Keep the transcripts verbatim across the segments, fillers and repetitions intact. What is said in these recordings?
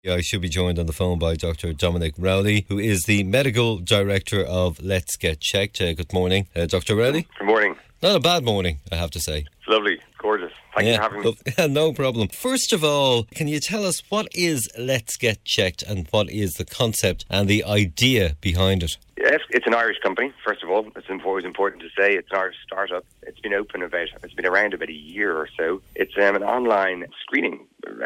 I should be joined on the phone by Doctor Dominic Rowley, who is the Medical Director of Let's Get Checked. Uh, good morning, uh, Doctor Rowley. Good morning. Not a bad morning, I have to say. It's lovely, gorgeous. Thank yeah, you for having me. Lo- no problem. First of all, can you tell us what is Let's Get Checked and what is the concept and the idea behind it? Yes, it's an Irish company, first of all. It's always important to say it's an Irish startup. It's been open about, it's been around about a year or so. It's um, an online screening,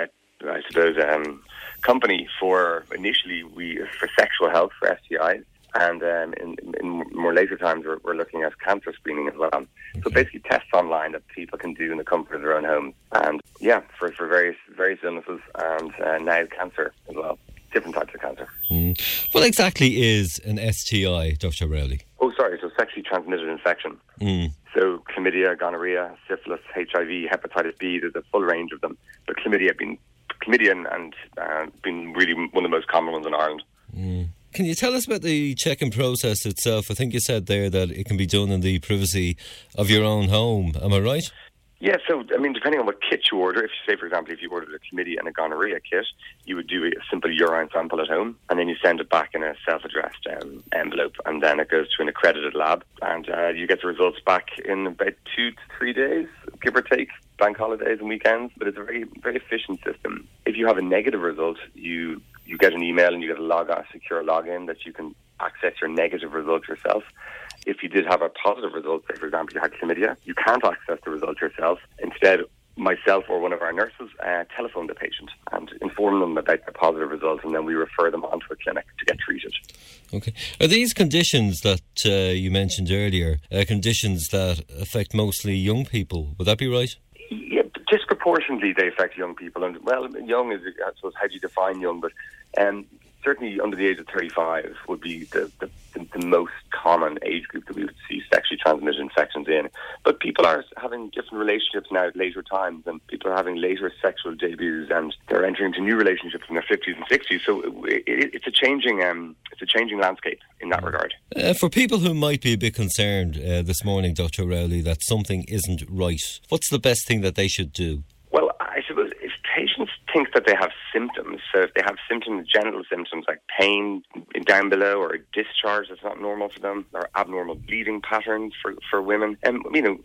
I suppose, um, company for, initially, we for sexual health, for S T Is. And um, in, in more later times, we're, we're looking at cancer screening as well. Okay. So basically tests online that people can do in the comfort of their own homes. And yeah, for, for various various illnesses and uh, now cancer as well. Different types of cancer. Mm. What exactly is an S T I, Doctor Rowley? Oh, sorry, so sexually transmitted infection. Mm. So chlamydia, gonorrhea, syphilis, H I V, hepatitis B, there's a full range of them. But chlamydia being chlamydia and, and uh, been really one of the most common ones in Ireland. Mm. Can you tell us about the check-in process itself? I think you said there that it can be done in the privacy of your own home. Am I right? Yeah, so, I mean, depending on what kit you order, if you say, for example, if you ordered a chlamydia and a gonorrhea kit, you would do a simple urine sample at home, and then you send it back in a self-addressed um, envelope, and then it goes to an accredited lab, and uh, you get the results back in about two to three days, give or take, bank holidays and weekends, but it's a very, very efficient system. If you have a negative result, you you get an email and you get a log a secure login that you can access your negative result yourself. If you did have a positive result, say for example you had chlamydia, you can't access the result yourself. Instead, myself or one of our nurses uh, telephone the patient and inform them about their positive results, and then we refer them on to a clinic to get treated. Okay. Are these conditions that uh, you mentioned earlier, uh, conditions that affect mostly young people? Would that be right? Yeah, disproportionately they affect young people. And, well, young is, I suppose, how do you define young? But um, certainly under the age of thirty-five would be the, the, the, the most common age group that we would see sexually transmitted infections in. But people are having different relationships now at later times, and people are having later sexual debuts, and they're entering into new relationships in their fifties and sixties. So it, it, it's a changing um, it's a changing landscape in that regard. Uh, for people who might be a bit concerned uh, this morning, Doctor Rowley, that something isn't right, what's the best thing that they should do? Well, I suppose if patients think that they have symptoms, so if they have symptoms, genital symptoms like pain down below or a discharge that's not normal for them, or abnormal bleeding patterns for, for women, and you know,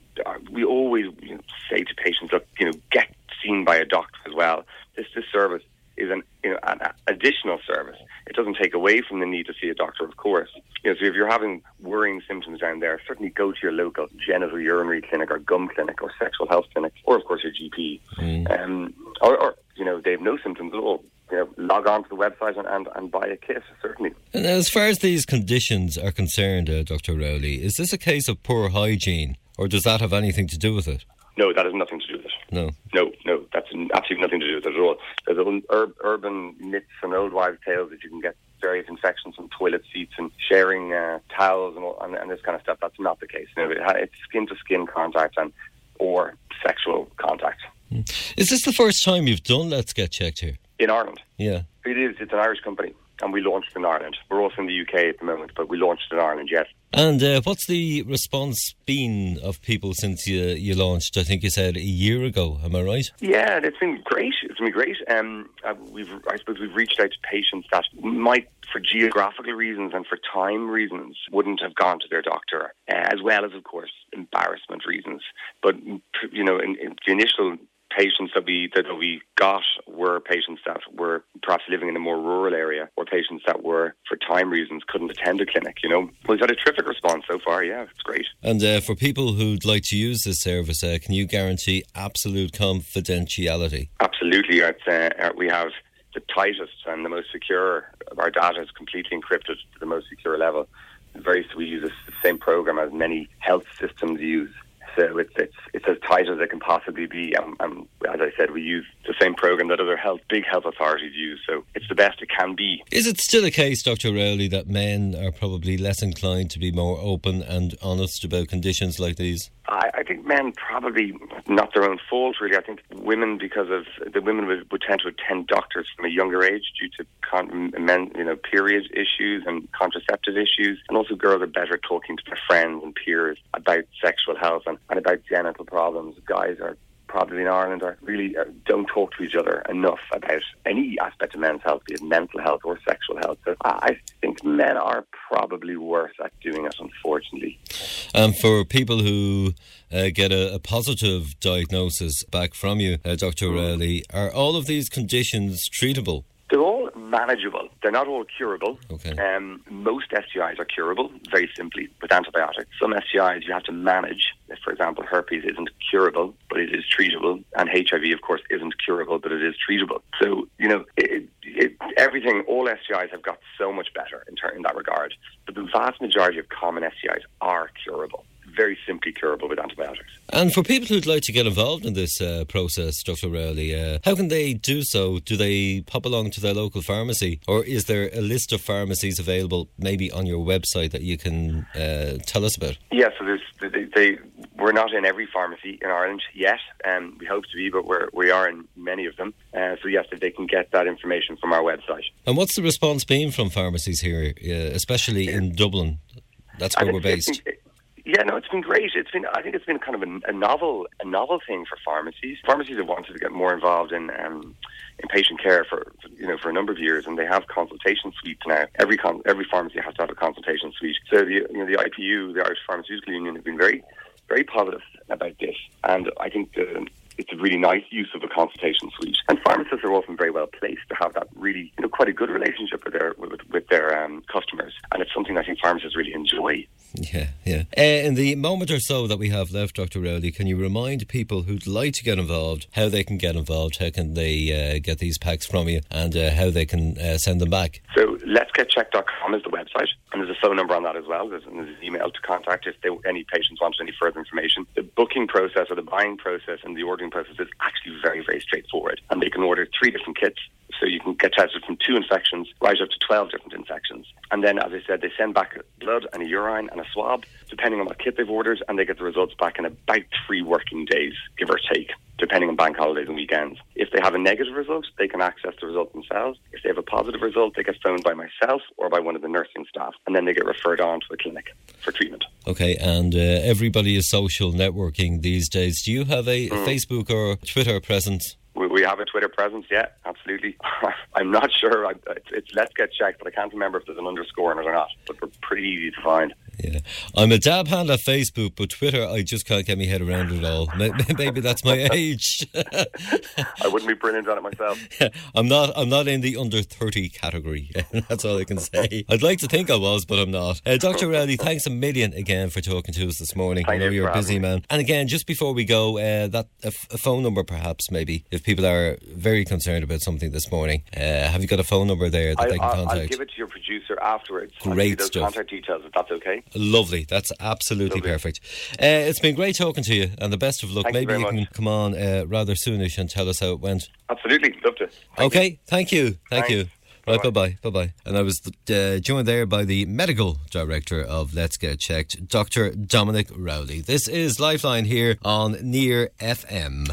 we always you know, say to patients, look, you know, get seen by a doctor as well. This this service is an you know an additional service. It doesn't take away from the need to see a doctor, of course. You know, so if you're having worrying symptoms down there, certainly go to your local genital urinary clinic or gum clinic or sexual health clinic, or of course your G P. Mm. Um, or, or you know, they have no symptoms at all. You know, log on to the website and, and, and buy a kit, certainly. And as far as these conditions are concerned, uh, Doctor Rowley, is this a case of poor hygiene, or does that have anything to do with it? No, that has nothing to do with it. No. No, no, that's absolutely nothing to do with it at all. There's ur- urban myths and old wives' tales that you can get various infections from toilet seats and sharing uh, towels and, all, and, and this kind of stuff. That's not the case. No, it ha- it's skin-to-skin contact and or sexual contact. Mm. Is this the first time you've done Let's Get Checked here? In Ireland. Yeah. It is. It's an Irish company, and we launched in Ireland. We're also in the U K at the moment, but we launched in Ireland, yes. And uh, what's the response been of people since you you launched? I think you said a year ago. Am I right? Yeah, it's been great. It's been great. Um, uh, we've, I suppose, we've reached out to patients that might, for geographical reasons and for time reasons, wouldn't have gone to their doctor, uh, as well as, of course, embarrassment reasons. But you know, in, in the initial patients that we that we got were patients that were perhaps living in a more rural area, or patients that were, for time reasons, couldn't attend a clinic, you know. We've had a terrific response so far, yeah, it's great. And uh, for people who'd like to use this service, uh, can you guarantee absolute confidentiality? Absolutely. It's, uh, we have the tightest and the most secure. Our data is completely encrypted to the most secure level. Very, we use the same program as many health systems use. So it's it's it's as tight as it can possibly be. Um, um, as I said, we use the same program that other health, big health authorities use. So it's the best it can be. Is it still a case, Doctor Rowley, that men are probably less inclined to be more open and honest about conditions like these? I, I think men probably not their own fault, really. I think women, because of the women would, would tend to attend doctors from a younger age due to con- men, you know, period issues and contraceptive issues, and also girls are better at talking to their friends and peers about sexual health and, and about genital problems. Guys are probably in Ireland are really uh, don't talk to each other enough about any aspect of men's health, be it mental health or sexual health. So I think men are probably worse at doing it, unfortunately. And um, for people who uh, get a, a positive diagnosis back from you, uh, Doctor Rowley, are all of these conditions treatable? They're all manageable. They're not all curable. Okay. Um, most S T Is are curable, very simply, with antibiotics. Some S T Is you have to manage. If, for example, herpes isn't curable, but it is treatable. And H I V, of course, isn't curable, but it is treatable. So, you know, it, it, everything, all S T Is have got so much better in, ter- in that regard. But the vast majority of common S T Is are curable. Very simply curable with antibiotics. And for people who'd like to get involved in this uh, process, Doctor Rowley, uh, how can they do so? Do they pop along to their local pharmacy, or is there a list of pharmacies available maybe on your website that you can uh, tell us about? Yeah, so there's they, they we're not in every pharmacy in Ireland yet, and um, we hope to be, but we're, we are in many of them. Uh, so yes, they can get that information from our website. And what's the response been from pharmacies here, uh, especially in Dublin? That's where we're based. Yeah, no, it's been great. It's been, I think, it's been kind of a, a novel, a novel thing for pharmacies. Pharmacies have wanted to get more involved in um, in patient care for, you know, for a number of years, and they have consultation suites now. Every con- every pharmacy has to have a consultation suite. So the you know the I P U, the Irish Pharmaceutical Union, have been very, very positive about this, and I think the. It's a really nice use of a consultation suite, and pharmacists are often very well placed to have that really, you know, quite a good relationship with their with, with their um, customers, and it's something I think pharmacists really enjoy. Yeah, yeah. Uh, in the moment or so that we have left, Doctor Rowley, can you remind people who'd like to get involved how they can get involved, how can they uh, get these packs from you, and uh, how they can uh, send them back? So let's get checked dot com is the website, and there's a phone number on that as well. There's, and there's an email to contact if they, any patients want any further information. The booking process or the buying process and the ordering process is actually very, very straightforward, and they can order three different kits. So you can get tested from two infections right up to twelve different infections. And then, as I said, they send back blood and a urine and a swab, depending on what kit they've ordered, and they get the results back in about three working days, give or take, depending on bank holidays and weekends. If they have a negative result, they can access the result themselves. If they have a positive result, they get phoned by myself or by one of the nursing staff, and then they get referred on to a clinic for treatment. Okay, and uh, everybody is social networking these days. Do you have a, mm. a Facebook or Twitter presence? We have a Twitter presence, yeah, absolutely. I'm not sure. It's, it's Let's Get Checked, but I can't remember if there's an underscore in it or not. But we're pretty easy to find. Yeah, I'm a dab hand at Facebook, but Twitter, I just can't get my head around it all. Maybe that's my age. I wouldn't be brilliant on it myself. Yeah, I'm not. I'm not in the under thirty category. That's all I can say. I'd like to think I was, but I'm not. Uh, Doctor Rowley, thanks a million again for talking to us this morning. Thank I know you you're a busy man. And again, just before we go, uh, that a, f- a phone number, perhaps, maybe, if people are very concerned about something this morning. Uh, have you got a phone number there that I, they can I'll, contact? I'll give it to your producer afterwards. Great I'll give you those stuff. Contact details, if that's okay. Lovely. That's absolutely Lovely. perfect. Uh, it's been great talking to you, and the best of luck. Thank Maybe you, you very can much. come on uh, rather soonish and tell us how it went. Absolutely. Love to. Thank okay. You. Thank you. Thank Thanks. you. Right, Bye-bye. bye-bye, bye-bye. And I was uh, joined there by the medical director of Let's Get Checked, Doctor Dominic Rowley. This is Lifeline here on Near F M.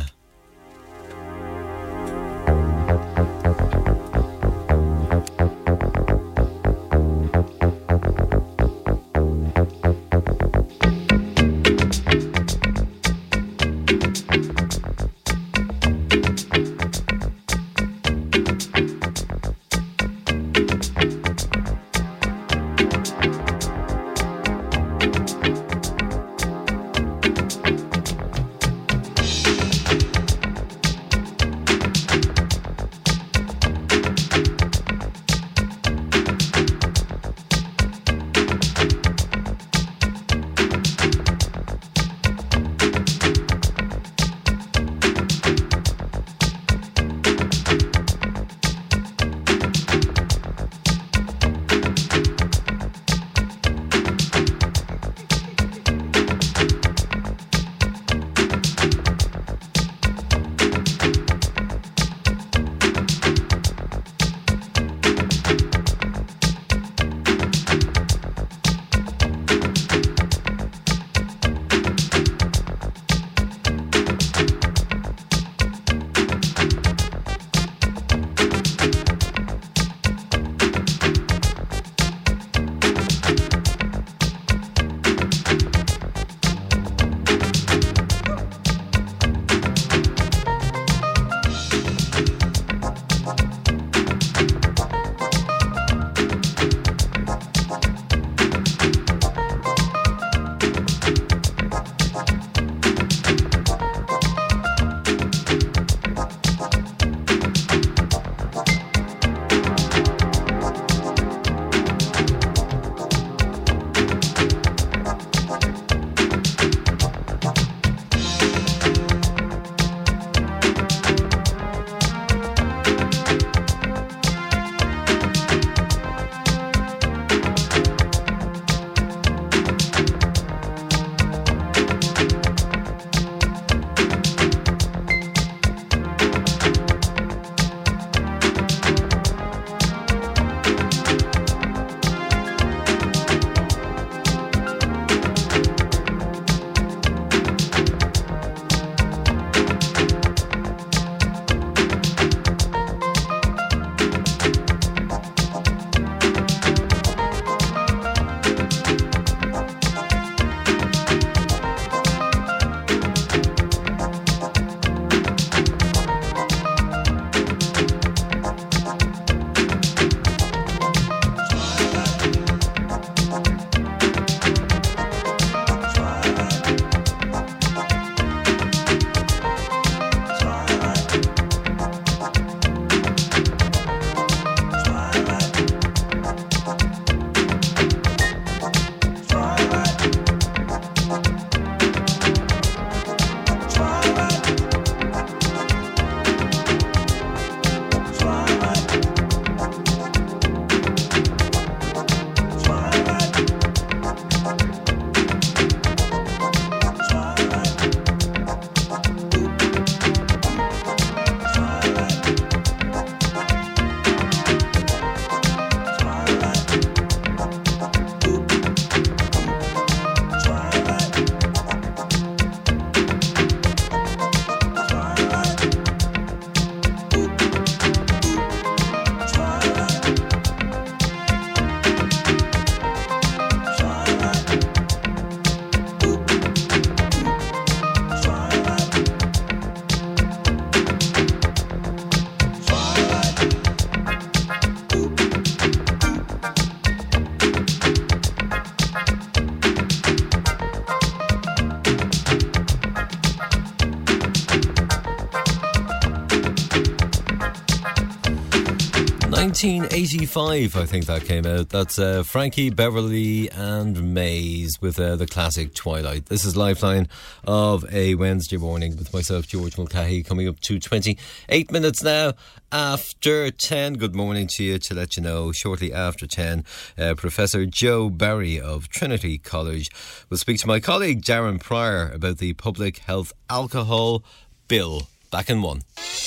nineteen eighty-five, I think that came out. That's uh, Frankie, Beverly and Maze with uh, the classic Twilight. This is Lifeline of a Wednesday morning with myself, George Mulcahy, coming up to twenty-eight minutes now after ten. Good morning to you. To let you know, shortly after ten, uh, Professor Joe Barry of Trinity College will speak to my colleague Darren Pryor about the Public Health Alcohol Bill. Back in one.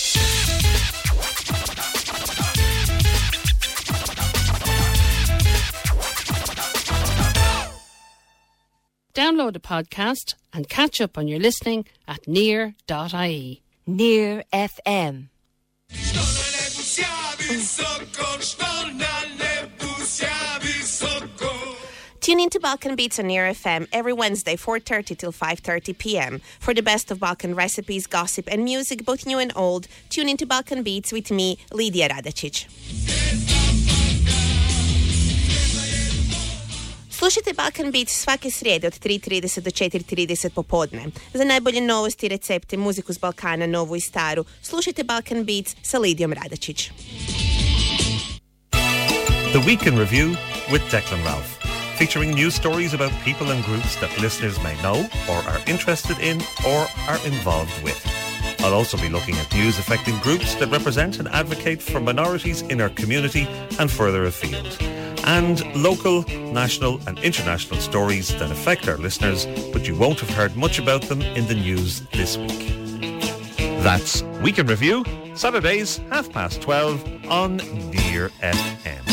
Download the podcast and catch up on your listening at near dot I E. Near F M. Tune in to Balkan Beats on Near F M every Wednesday, four thirty till five thirty p m for the best of Balkan recipes, gossip and music, both new and old. Tune in to Balkan Beats with me, Lidija Radačić. Slušajte Balkan Beats svake srijede od tri trideset do četiri trideset popodne. Za najbolje novosti, recepte, muziku s Balkana, novu i staru, slušajte Balkan Beats sa Lidijom Radačić. The Week in Review with Declan Ralph, featuring news stories about people and groups that listeners may know or are interested in or are involved with. I'll also be looking at news affecting groups that represent and advocate for minorities in our community and further afield. And local, national and international stories that affect our listeners, but you won't have heard much about them in the news this week. That's Week in Review, Saturdays, half past twelve on Near F M.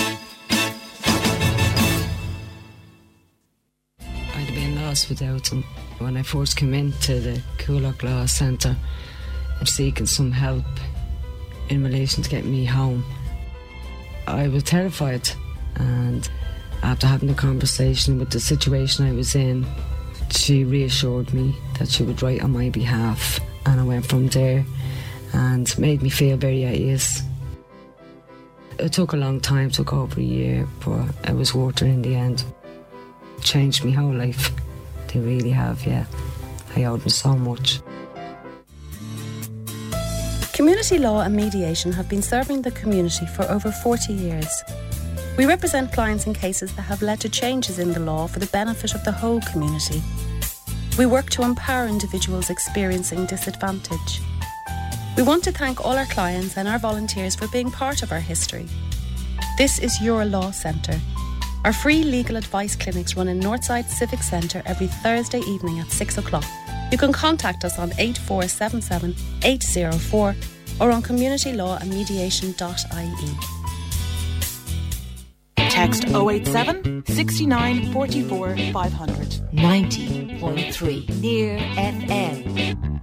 I'd have been lost without him. When I first came into the Coolock Law Centre, seeking some help in relation to getting me home, I was terrified. And after having a conversation with the situation I was in, she reassured me that she would write on my behalf, and I went from there and made me feel very at ease. It took a long time, took over a year, but it was worth it in the end. It changed my whole life. They really have, yeah. I owed them so much. Community law and mediation have been serving the community for over forty years. We represent clients in cases that have led to changes in the law for the benefit of the whole community. We work to empower individuals experiencing disadvantage. We want to thank all our clients and our volunteers for being part of our history. This is Your Law Centre. Our free legal advice clinics run in Northside Civic Centre every Thursday evening at six o'clock. You can contact us on eight four seven seven eight zero four or on community law and mediation dot I E. Text oh eight seven, six nine, four four, five hundred. ninety point three Near F M.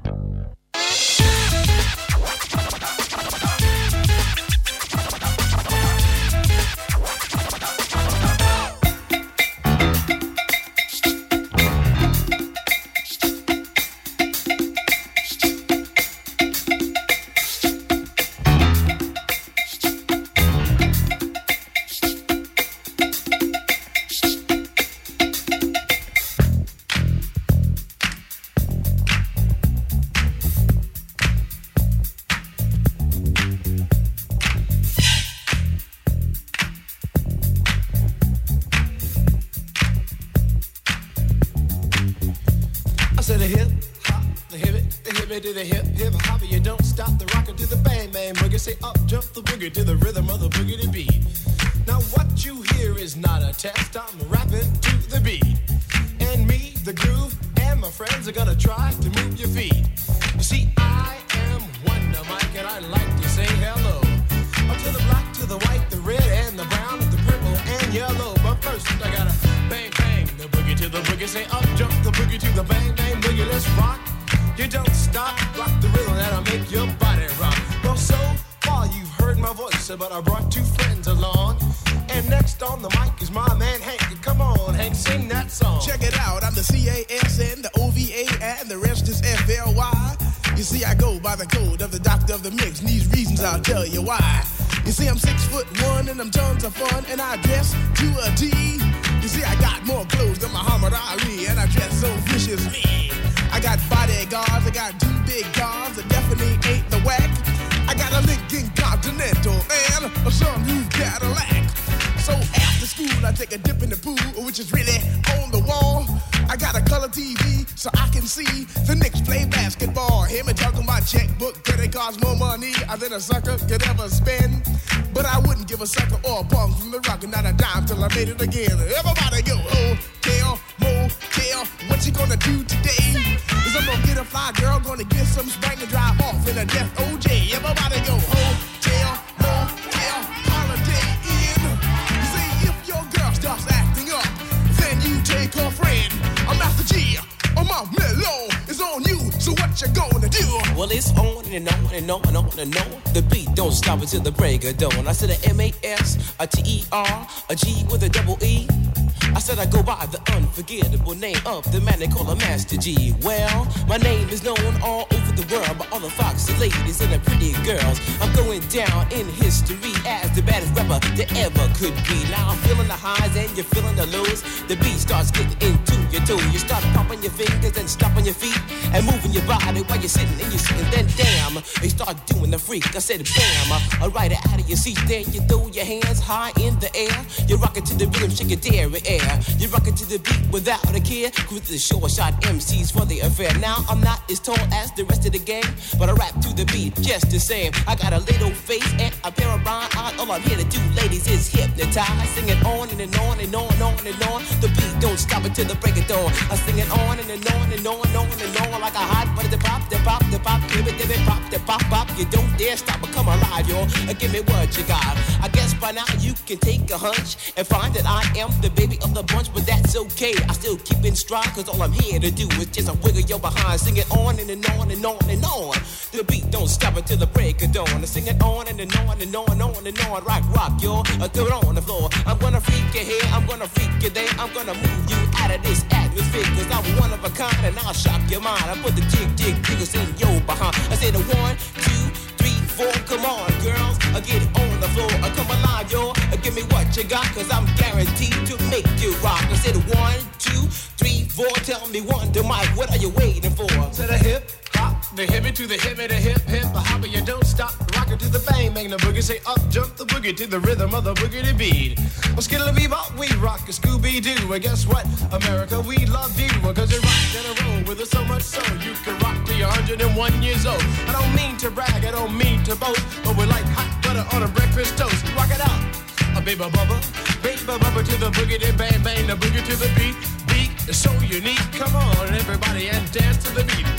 To the hip, hip hopper, you don't stop the rocker to the bang bang boogie. Say up, jump the boogie to the rhythm of the boogie to beat. Now what you hear is not a test. I'm rapping to the beat, and me, the groove, and my friends are gonna try to move your feet. You see, I am Wonder Mike, and I like to say hello. Up to the black, to the white, the red, and the brown, the purple, and yellow. But first, I gotta bang bang the boogie to the boogie. Say up, jump the boogie to the bang bang boogie. Let's rock. You don't stop, rock the rhythm that'll make your body rock. Well, so far you've heard my voice, but I brought two friends along. And next on the mic is my man Hank. Come on, Hank, sing that song. Check it out, I'm the C A S N, the O V A, and the rest is F L Y. You see, I go by the code of the doctor of the mix, and these reasons I'll tell you why. You see, I'm six foot one, and I'm tons of fun, and I dress to a T. You see, I got more clothes than Muhammad Ali, and I dress so viciously. I got bodyguards, I got two big guns, I definitely ain't the whack. I got a Lincoln Continental and a sunroof Cadillac. So after school, I take a dip in the pool, which is really on the wall. I got a color T V so I can see the Knicks play basketball. Hear me talking my checkbook, credit cards more money than a sucker could ever spend. But I wouldn't give a sucker or a punk from the rock and not a dime till I made it again. Everybody go, hotel, motel, what you gonna do today? Is I'm gonna get a fly girl, gonna get some spank and drive off in a death O J. Everybody go, hotel, motel, holiday inn. You see, if your girl starts acting up, then you take her friend. I'm Master G, or my mellow is on you, so what you gonna do? Well, it's on and on and on and on and on. The beat don't stop until the break of dawn. I said a M A S, a T E R, a G with a double E. I said I go by the unforgettable name of the man they call a Master G. Well, my name is known all over the world by all the foxy ladies and the pretty girls. I'm going down in history as the baddest rapper that ever could be. Now I'm feeling the highs and you're feeling the lows. The beat starts getting into your toe. You start popping your fingers and stomping your feet and moving your body while you're sitting and you're sitting. Then damn, they start doing the freak. I said bam, I ride it out of your seat. Then you throw your hands high in the air. You rock it to the rhythm, shake your dairy air. You rock it to the beat without a care. Cruise the short shot M Cs for the affair. Now I'm not as tall as the rest of the gang, but I rap to the beat just the same. I got a little face and a pair of rhyme eyes. All I'm here to do, ladies, is hypnotize. Sing it on and, and on and on and on and on. The beat don't stop until the break of dawn. I sing it on and, and on and on and on and on like a hot butter. The pop, the pop, the pop, give it, give it, pop, the pop, pop. You don't dare stop or come alive, y'all. Give me what you got. I guess by now you can take a hunch and find that I am the baby of the bunch. But that's okay, I still keep in stride, cause all I'm here to do is just a wiggle your behind. Sing it on and, and on and on and on. The beat don't stop until the break of dawn. I sing it on and, and on and on and on and on. Rock, rock, yo, I throw it on the floor. I'm gonna freak you here, I'm gonna freak you there. I'm gonna move you out of this atmosphere, cause I'm one of a kind and I'll shock your mind. I put the jig, jig, jiggles in your behind. I said a one, two, three, four, come on, girls, I get it on the floor. I come alive, yo, I give me what you got, cause I'm guaranteed to make you rock. I said one, two, three, four, tell me one to Mike, what are you waiting for? To the hip, hop, the hippie to the hippie, the hip, hip, the hopper, you don't stop, rock it to the bang, bang the boogie, say up, jump the boogie to the rhythm of the boogie to beat. Well, skittle bebop, we rock a Scooby-Doo, and guess what, America, we love you, cause you rock and a roll with us so much so, you can rock till you're one hundred and one years old. I don't mean to brag, I don't mean to boast, but we're like hot butter on a breakfast toast. Rock it out, a baby bubba, baby bubba to the boogie, then bang bang the boogie to the beat. Beat is so unique. Come on, everybody, and dance to the beat.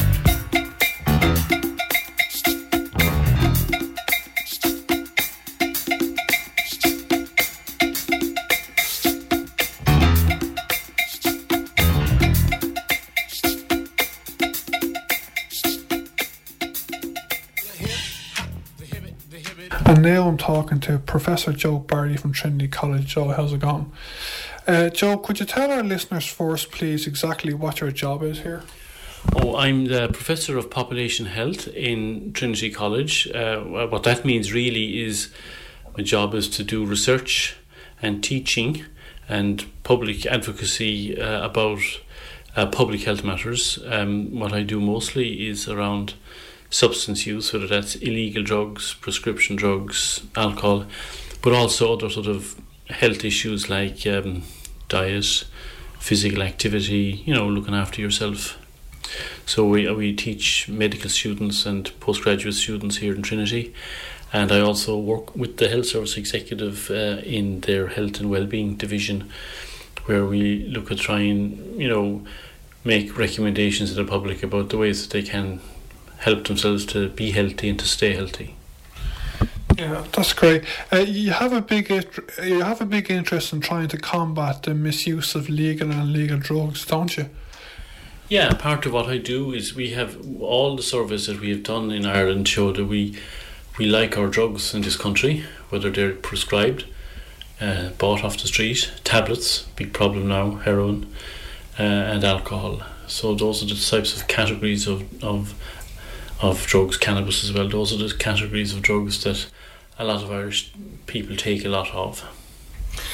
And now I'm talking to Professor Joe Barry from Trinity College. Joe, how's it going? Uh, Joe, could you tell our listeners first, please, exactly what your job is here? Oh, I'm the Professor of Population Health in Trinity College. Uh, what that means really is my job is to do research and teaching and public advocacy uh, about uh, public health matters. Um, what I do mostly is around substance use, whether that's illegal drugs, prescription drugs, alcohol, but also other sort of health issues like um, diet, physical activity, you know, looking after yourself. So we we teach medical students and postgraduate students here in Trinity, and I also work with the Health Service Executive uh, in their Health and Wellbeing Division, where we look at trying, you know, make recommendations to the public about the ways that they can help themselves to be healthy and to stay healthy. Yeah, that's great. Uh, you have a big you have a big interest in trying to combat the misuse of legal and illegal drugs, don't you? Yeah, part of what I do is we have all the surveys that we have done in Ireland show that we we like our drugs in this country, whether they're prescribed, uh, bought off the street, tablets, big problem now, heroin, uh, and alcohol. So those are the types of categories of of of drugs, cannabis as well. Those are the categories of drugs that a lot of Irish people take a lot of.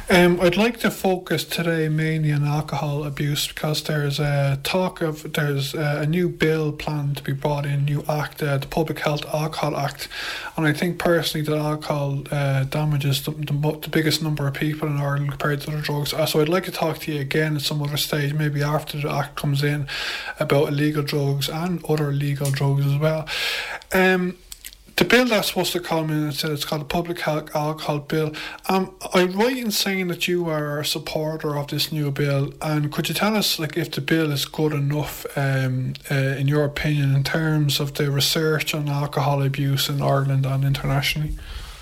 Um, I'd like to focus today mainly on alcohol abuse because there's a talk of there's a new bill planned to be brought in, new act, uh, the Public Health Alcohol Act, and I think personally that alcohol uh, damages the, the, the biggest number of people in Ireland compared to other drugs. Uh, so I'd like to talk to you again at some other stage, maybe after the act comes in, about illegal drugs and other legal drugs as well. Um, The bill that's supposed to come in, it said it's called the Public Health Alcohol Bill. Um, I'm right in saying that you are a supporter of this new bill, and could you tell us, like, if the bill is good enough, um, uh, in your opinion, in terms of the research on alcohol abuse in Ireland and internationally?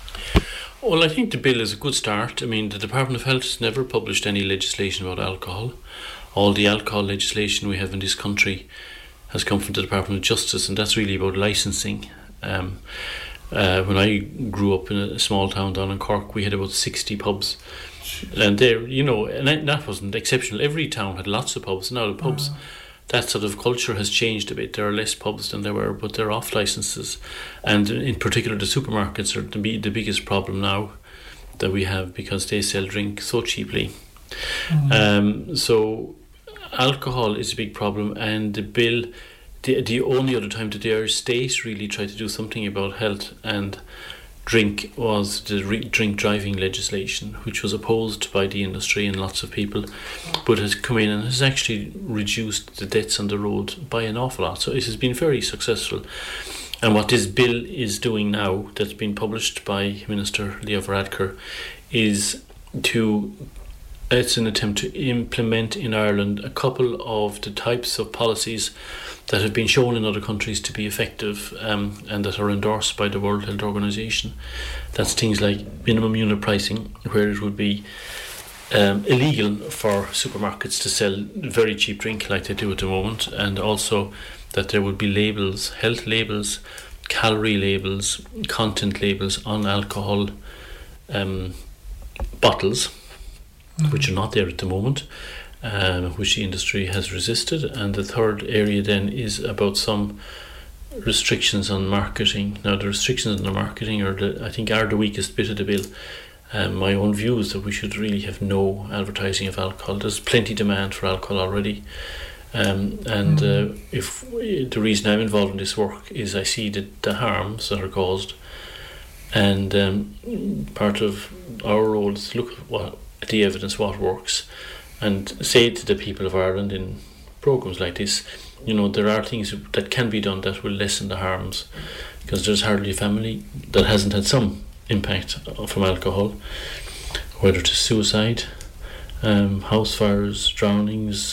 Well, I think the bill is a good start. I mean, the Department of Health has never published any legislation about alcohol. All the alcohol legislation we have in this country has come from the Department of Justice, and that's really about licensing. Um, uh, when I grew up in a small town down in Cork, we had about sixty pubs, and there, you know, and that, that wasn't exceptional. Every town had lots of pubs. Now the pubs, uh. that sort of culture has changed a bit. There are less pubs than there were, but they're off licenses, and in particular the supermarkets are the, the biggest problem now that we have because they sell drink so cheaply. Mm. Um, so alcohol is a big problem, and the bill. The, the only other time that the Irish state really tried to do something about health and drink was the re- drink driving legislation, which was opposed by the industry and lots of people, but has come in and has actually reduced the deaths on the road by an awful lot. So it has been very successful. And what this bill is doing now, that's been published by Minister Leo Varadkar, is to it's an attempt to implement in Ireland a couple of the types of policies that have been shown in other countries to be effective, um, and that are endorsed by the World Health Organization. That's things like minimum unit pricing, where it would be um, illegal for supermarkets to sell very cheap drink like they do at the moment, and also that there would be labels, health labels, calorie labels, content labels on alcohol um, bottles, mm-hmm. which are not there at the moment. Um, which the industry has resisted. And the third area then is about some restrictions on marketing. Now the restrictions on the marketing are the, I think are the weakest bit of the bill. Um, my own view is that we should really have no advertising of alcohol. There's plenty demand for alcohol already, um, and uh, if the reason I'm involved in this work is I see the, the harms that are caused, and um, part of our role is to look at, what, at the evidence, what works, and say to the people of Ireland in programmes like this, you know, there are things that can be done that will lessen the harms, because there's hardly a family that hasn't had some impact from alcohol, whether it's suicide, um, house fires, drownings,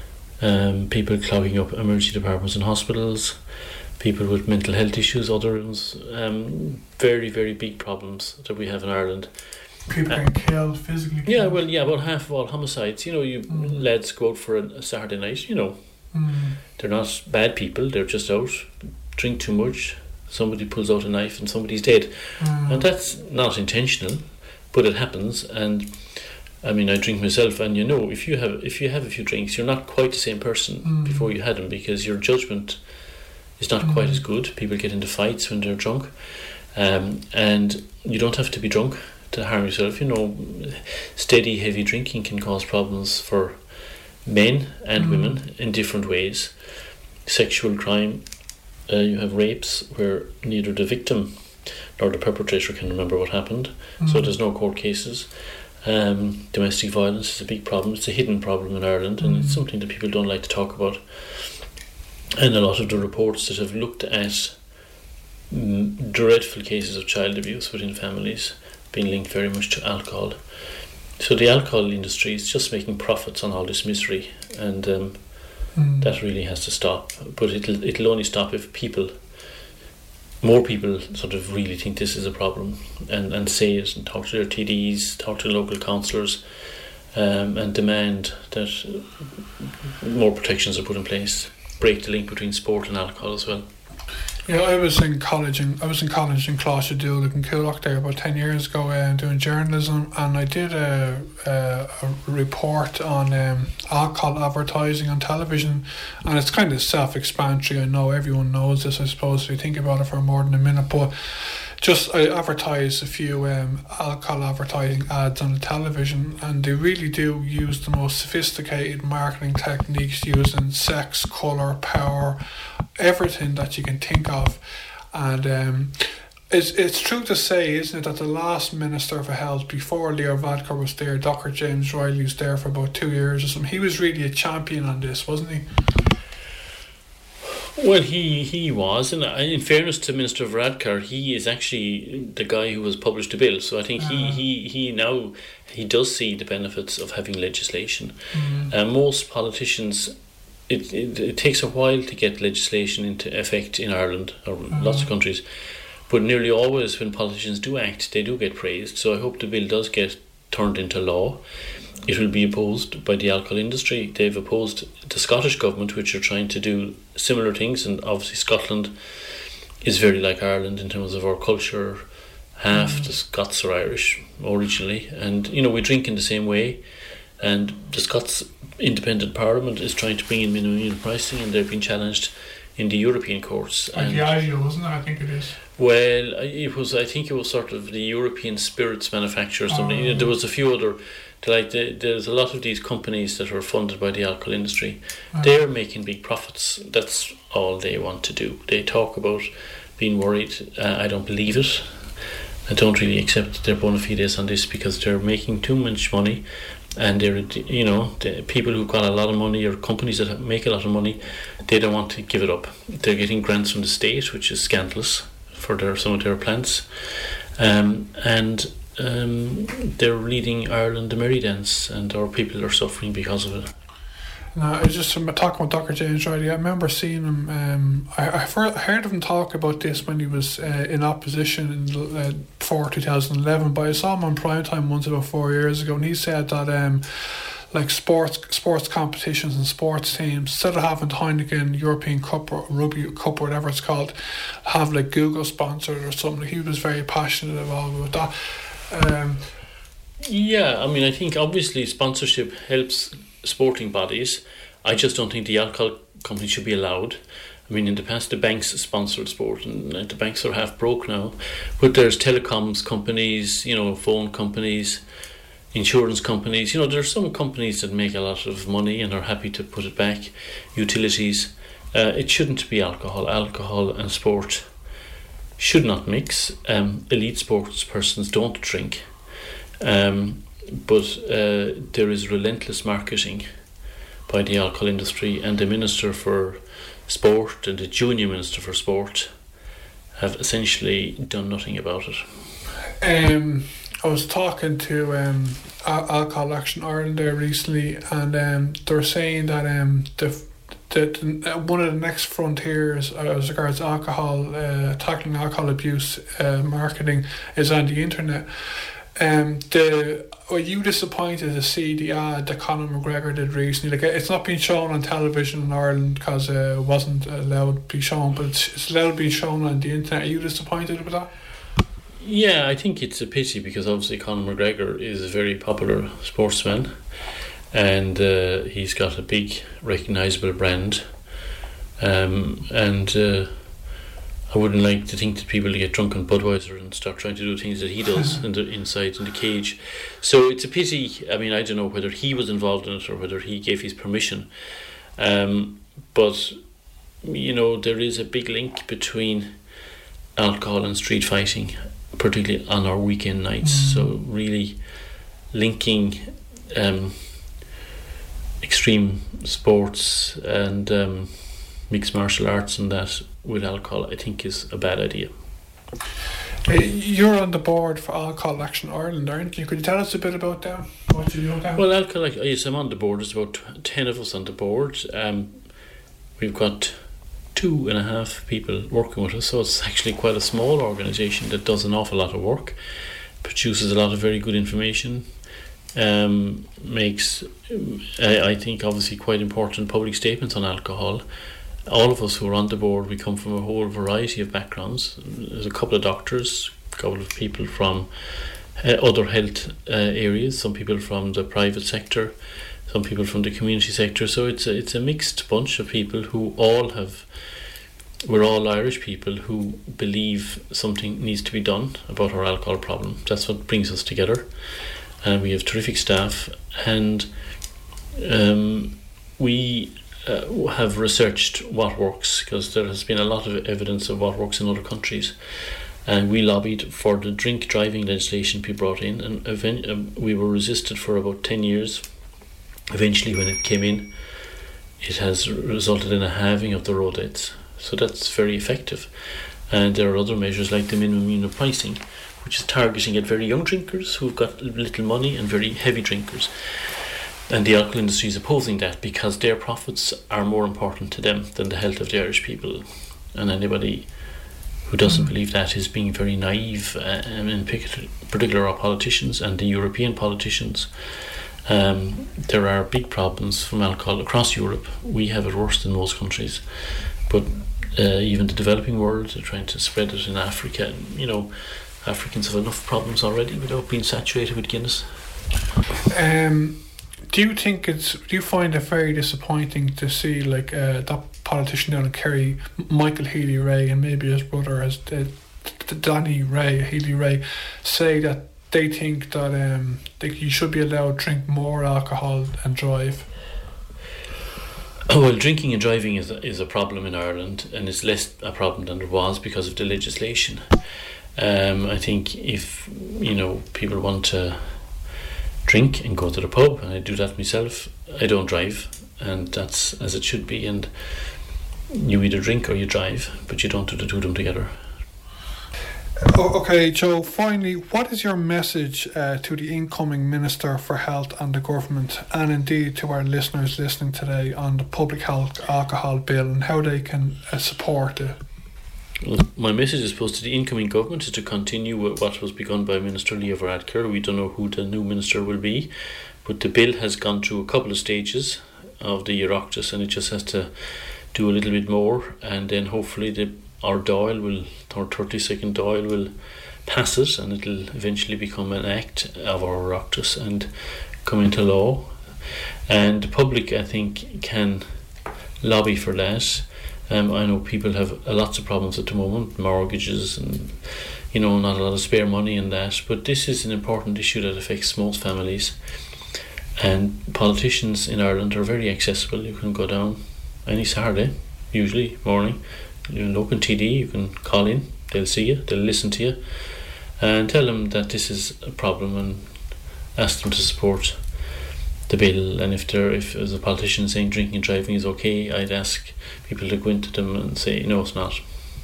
um, people clogging up emergency departments and hospitals, people with mental health issues, other um, very, very big problems that we have in Ireland. People getting killed, physically killed. Yeah, well, yeah, about half of all homicides, you know, you mm. lads go out for a, a Saturday night, you know, mm. they're not bad people, they're just out, drink too much, somebody pulls out a knife and somebody's dead. Mm. And that's not intentional, but it happens. And I mean, I drink myself, and you know, if you have if you have a few drinks, you're not quite the same person mm. before you had them, because your judgment is not mm. quite as good. People get into fights when they're drunk, um, and you don't have to be drunk to harm yourself. You know, steady heavy drinking can cause problems for men and mm. women in different ways. Sexual crime, uh, you have rapes where neither the victim nor the perpetrator can remember what happened, mm. so there's no court cases. Um, domestic violence is a big problem. It's a hidden problem in Ireland, and mm. it's something that people don't like to talk about. And a lot of the reports that have looked at mm, dreadful cases of child abuse within families being linked very much to alcohol. So the alcohol industry is just making profits on all this misery, and um, mm. that really has to stop. But it'll it'll only stop if people, more people, sort of really think this is a problem and, and say it and talk to their T Ds, talk to local councillors, um, and demand that more protections are put in place. Break the link between sport and alcohol as well. Yeah, I was in college in I was in college in Closhadoulin in Coolock there about ten years ago, uh, doing journalism, and I did a a, a report on um, alcohol advertising on television, and it's kind of self-explanatory. I know everyone knows this, I suppose, if you think about it for more than a minute, but just I advertise a few um, alcohol advertising ads on the television, and they really do use the most sophisticated marketing techniques using sex, colour, power, everything that you can think of. And um, it's, it's true to say, isn't it, that the last Minister for Health before Leo Varadkar was there, Doctor James Riley, was there for about two years or something. He was really a champion on this, wasn't he? Well, he, he was, and in fairness to Minister Varadkar, he is actually the guy who has published the bill. So I think he, he, he now he does see the benefits of having legislation. Mm-hmm. Uh, most politicians, it, it it takes a while to get legislation into effect in Ireland or mm-hmm. lots of countries, but nearly always when politicians do act, they do get praised. So I hope the bill does get turned into law. It will be opposed by the alcohol industry. They've opposed the Scottish government, which are trying to do similar things, and obviously Scotland is very like Ireland in terms of our culture. Half mm. the Scots are Irish originally, and you know we drink in the same way. And the Scots Independent Parliament is trying to bring in minimum unit pricing, and they've been challenged in the European courts. Like the I G A, wasn't it? I think it is. Well, it was. I think it was sort of the European Spirits Manufacturers. Oh. You know, there was a few other. Like the, there's a lot of these companies that are funded by the alcohol industry. Oh. They're making big profits. That's all they want to do. They talk about being worried. Uh, I don't believe it. I don't really accept their bona fides on this because they're making too much money, and they're, you know, the people who've got a lot of money or companies that make a lot of money, they don't want to give it up. They're getting grants from the state, which is scandalous for their some of their plants, um, and um, they're leading Ireland the merry dance, and our people are suffering because of it. No, I was just talking about Doctor James Riley. I remember seeing him. Um, I I heard of him talk about this when he was uh, in opposition in, uh, before two thousand eleven. But I saw him on primetime once about four years ago, and he said that um, like sports sports competitions and sports teams, instead of having Heineken European Cup or Rugby Cup or whatever it's called, have like Google sponsored or something. He was very passionate about that. Um, yeah, I mean, I think obviously sponsorship helps sporting bodies. I just don't think the alcohol company should be allowed. I mean, in the past, the banks sponsored sport, and the banks are half broke now. But there's telecoms companies, you know, phone companies, insurance companies. You know, there are some companies that make a lot of money and are happy to put it back. Utilities. Uh, it shouldn't be alcohol. Alcohol and sport should not mix. Um, elite sports persons don't drink. Um, but uh, there is relentless marketing by the alcohol industry, and the Minister for Sport and the Junior Minister for Sport have essentially done nothing about it. Um, I was talking to um, Al- Alcohol Action Ireland there recently, and um, they're saying that um, the, the, the one of the next frontiers as regards alcohol, uh, tackling alcohol abuse uh, marketing is on the internet. Um, the were you disappointed to see the ad that Conor McGregor did recently? Like, it's not been shown on television in Ireland because uh, it wasn't allowed to be shown, but it's, it's allowed to be shown on the internet. Are you disappointed with that? Yeah, I think it's a pity because obviously Conor McGregor is a very popular sportsman, and uh, he's got a big recognisable brand, um, and uh, I wouldn't like to think that people get drunk on Budweiser and start trying to do things that he does in the, inside in the cage. So it's a pity. I mean, I don't know whether he was involved in it or whether he gave his permission. Um, but, you know, there is a big link between alcohol and street fighting, particularly on our weekend nights. Mm. So really linking um, extreme sports and um, mixed martial arts and that with alcohol, I think is a bad idea. You're on the board for Alcohol Action Ireland, aren't you? Could you tell us a bit about that? What you do there? Well, alcohol, yes, I'm on the board. There's about ten of us on the board. Um, we've got two and a half people working with us, so it's actually quite a small organisation that does an awful lot of work, produces a lot of very good information, um, makes, I, I think, obviously quite important public statements on alcohol. All of us who are on the board, we come from a whole variety of backgrounds. There's a couple of doctors, a couple of people from uh, other health uh, areas, some people from the private sector, some people from the community sector. So it's a, it's a mixed bunch of people who all have we're all Irish people who believe something needs to be done about our alcohol problem. That's what brings us together. And uh, we have terrific staff, and um, we uh, have researched what works, because there has been a lot of evidence of what works in other countries. And we lobbied for the drink driving legislation to be brought in, and event- um, we were resisted for about ten years. Eventually, when it came in, it has resulted in a halving of the road deaths. So that's very effective. And there are other measures like the minimum unit pricing, which is targeting at very young drinkers who've got little money and very heavy drinkers. And the alcohol industry is opposing that because their profits are more important to them than the health of the Irish people. And anybody who doesn't mm. believe that is being very naive, uh, in particular our politicians and the European politicians. Um, there are big problems from alcohol across Europe. We have it worse than most countries, but uh, even the developing world are trying to spread it in Africa. You know, Africans have enough problems already without being saturated with Guinness. Um, do you think it's? Do you find it very disappointing to see like uh, that politician down in Kerry, Michael Healy-Rae, and maybe his brother, as uh, Danny Ray, Healy-Rae, say that they think that um, they, you should be allowed to drink more alcohol and drive? Oh, well, drinking and driving is a, is a problem in Ireland, and it's less a problem than it was because of the legislation. Um, I think if, you know, people want to drink and go to the pub, and I do that myself, I don't drive, and that's as it should be, and you either drink or you drive, but you don't do the two of them together. Oh, okay, Joe, finally, what is your message uh, to the incoming Minister for Health and the government, and indeed to our listeners listening today, on the public health alcohol bill and how they can uh, support it? Well, my message, I suppose, to the incoming government is to continue with what was begun by Minister Leo Varadkar. We don't know who the new minister will be, but the bill has gone through a couple of stages of the Oireachtas, and it just has to do a little bit more, and then hopefully the our Dáil will, our thirty-second Dáil will pass it, and it'll eventually become an act of our Oireachtas and come into law. And the public, I think, can lobby for that. Um, I know people have lots of problems at the moment, mortgages and, you know, not a lot of spare money in that, but this is an important issue that affects most families. And politicians in Ireland are very accessible. You can go down any Saturday, usually morning, you're an open T D, you can call in, they'll see you, they'll listen to you, and tell them that this is a problem and ask them to support the bill. And if there, if as a politician saying drinking and driving is okay, I'd ask people to go into them and say no, it's not.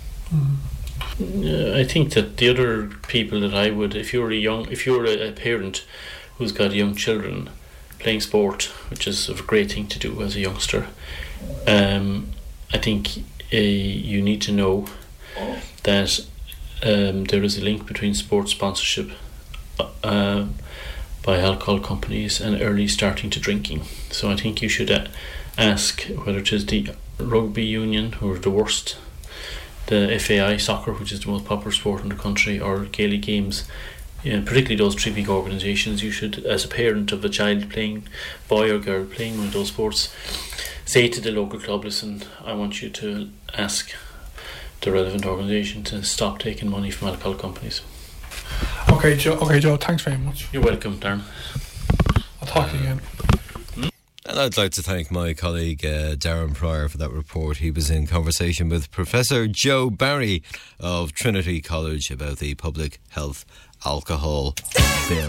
Mm. Uh, I think that the other people that I would, if you're a young, if you're a, a parent who's got young children playing sport, which is a great thing to do as a youngster, um, I think uh, you need to know that um, there is a link between sports sponsorship uh, by alcohol companies and early starting to drinking. So I think you should uh, ask whether it is the rugby union, who are the worst, the F A I soccer, which is the most popular sport in the country, or Gaelic games, you know, particularly those three big organisations. You should, as a parent of a child playing, boy or girl playing one of those sports, say to the local club, listen, I want you to ask the relevant organisation to stop taking money from alcohol companies. Okay, Joe. Okay, Joe. Thanks very much. You're welcome, Darren. I'll talk to you again. And I'd like to thank my colleague uh, Darren Pryor for that report. He was in conversation with Professor Joe Barry of Trinity College about the public health alcohol bill.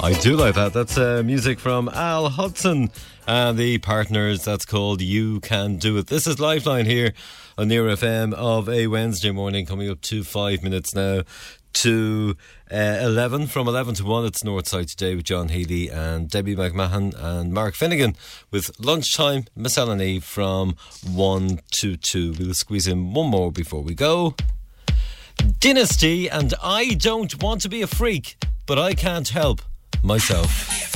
I do like that. That's uh, music from Al Hudson and the Partners. That's called You Can Do It. This is Lifeline here on Near F M of a Wednesday morning, coming up to five minutes now to uh, eleven. From eleven to one, it's Northside Today with John Healy and Debbie McMahon and Mark Finnegan, with Lunchtime Miscellany from one to two. We'll squeeze in one more before we go. Dynasty and I Don't Want to Be a Freak, But I Can't Help Myself.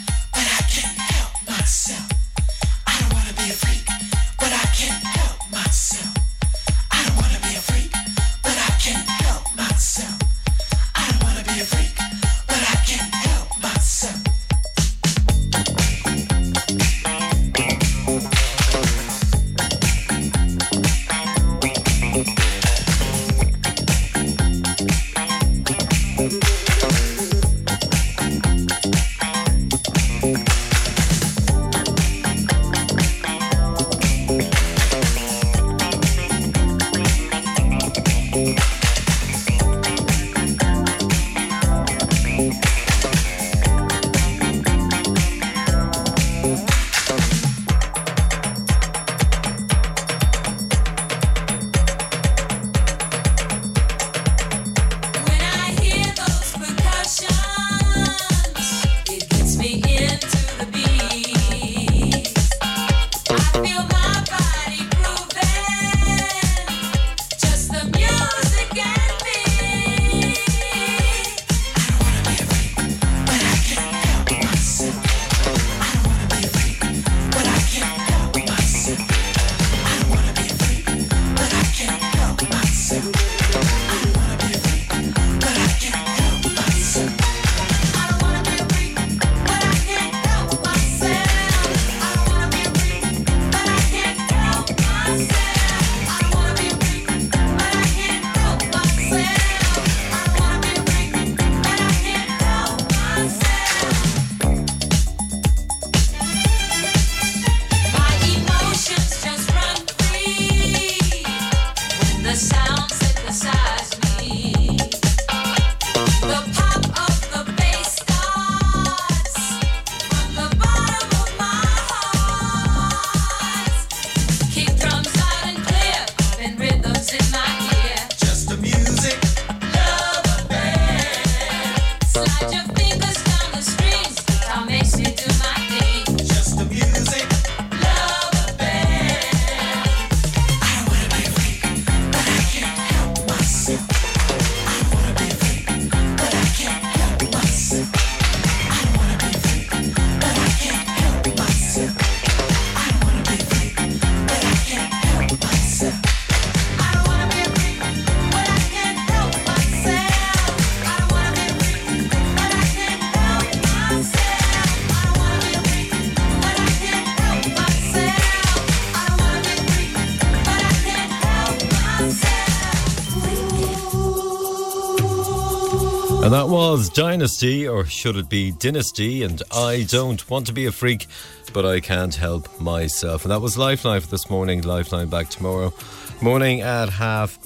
And that was Dynasty, or should it be Dynasty, and I Don't Want to Be a Freak, But I Can't Help Myself. And that was Lifeline for this morning. Lifeline back tomorrow morning at half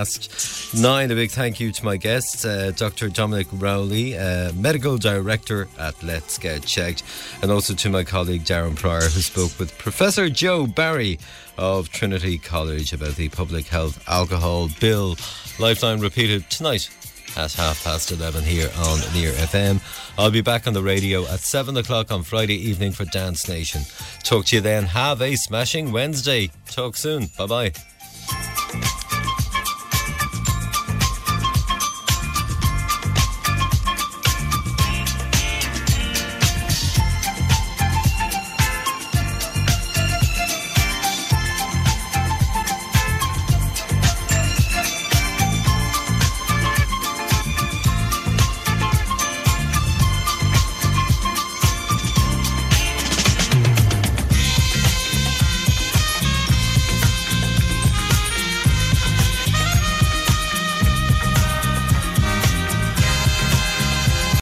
past nine. A big thank you to my guests, uh, Doctor Dominic Rowley, uh, Medical Director at Let's Get Checked, and also to my colleague Darren Pryor, who spoke with Professor Joe Barry of Trinity College about the Public Health Alcohol Bill. Lifeline repeated tonight at half past eleven here on Near F M. I'll be back on the radio at seven o'clock on Friday evening for Dance Nation. Talk to you then. Have a smashing Wednesday. Talk soon. Bye bye.